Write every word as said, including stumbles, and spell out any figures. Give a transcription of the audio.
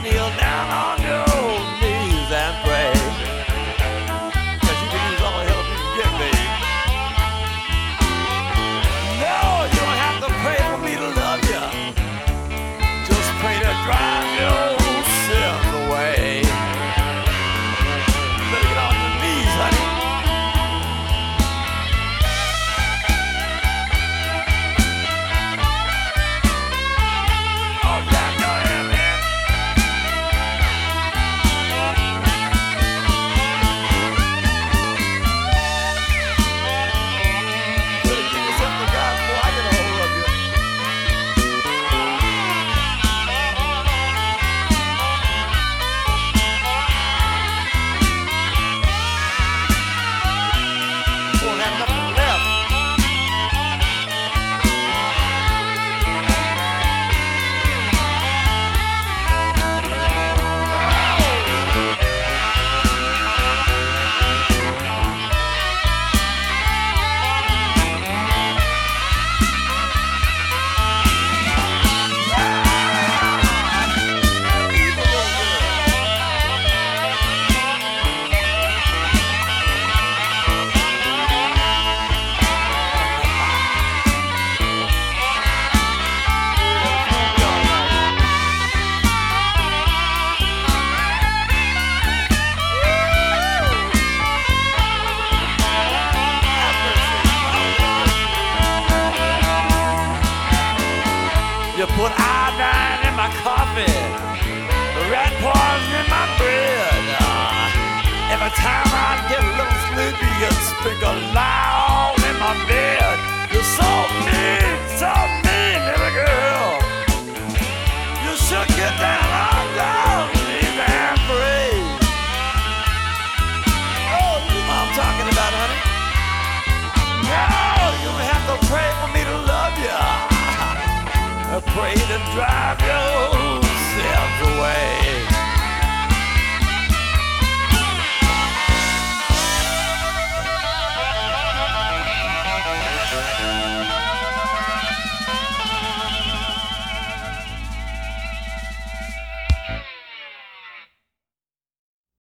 kneel down on your knees and pray. Cause you can use all the help you can get, baby. No, you don't have to pray for me to love you. Just pray to drive your sins away. Better get on your knees, honey. You put iodine in my coffee, rat poison in my bread. Uh, every time I get a little sleepy, you speak aloud.